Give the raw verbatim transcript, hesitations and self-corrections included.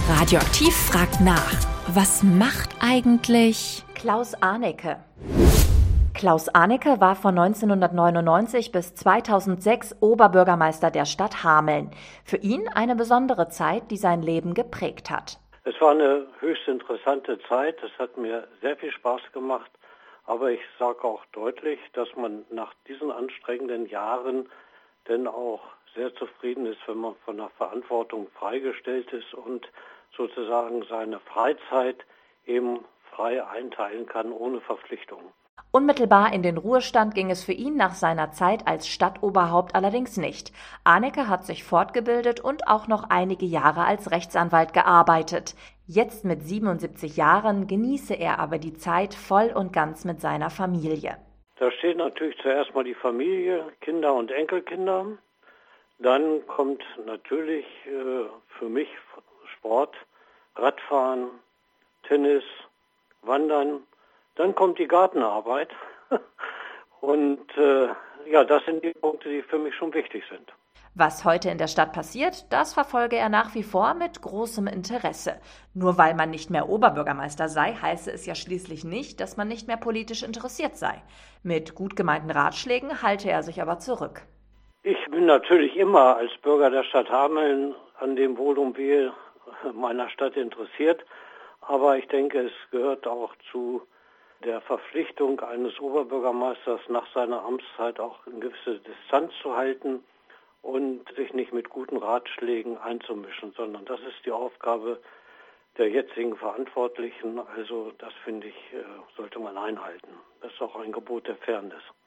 Radioaktiv fragt nach. Was macht eigentlich Klaus Arnecke? Klaus Arnecke war von neunzehnhundertneunundneunzig bis zweitausendsechs Oberbürgermeister der Stadt Hameln. Für ihn eine besondere Zeit, die sein Leben geprägt hat. Es war eine höchst interessante Zeit. Es hat mir sehr viel Spaß gemacht. Aber ich sage auch deutlich, dass man nach diesen anstrengenden Jahren denn auch sehr zufrieden ist, wenn man von der Verantwortung freigestellt ist und sozusagen seine Freizeit eben frei einteilen kann, ohne Verpflichtungen. Unmittelbar in den Ruhestand ging es für ihn nach seiner Zeit als Stadtoberhaupt allerdings nicht. Arnecke hat sich fortgebildet und auch noch einige Jahre als Rechtsanwalt gearbeitet. Jetzt mit siebenundsiebzig Jahren genieße er aber die Zeit voll und ganz mit seiner Familie. Da steht natürlich zuerst mal die Familie, Kinder und Enkelkinder. Dann kommt natürlich äh, für mich Sport, Radfahren, Tennis, Wandern. Dann kommt die Gartenarbeit. Und äh, ja, das sind die Punkte, die für mich schon wichtig sind. Was heute in der Stadt passiert, das verfolge er nach wie vor mit großem Interesse. Nur weil man nicht mehr Oberbürgermeister sei, heiße es ja schließlich nicht, dass man nicht mehr politisch interessiert sei. Mit gut gemeinten Ratschlägen halte er sich aber zurück. Ich bin natürlich immer als Bürger der Stadt Hameln an dem Wohl und Wehe meiner Stadt interessiert. Aber ich denke, es gehört auch zu der Verpflichtung eines Oberbürgermeisters nach seiner Amtszeit auch eine gewisse Distanz zu halten und sich nicht mit guten Ratschlägen einzumischen, sondern das ist die Aufgabe der jetzigen Verantwortlichen. Also das, finde ich, sollte man einhalten. Das ist auch ein Gebot der Fairness.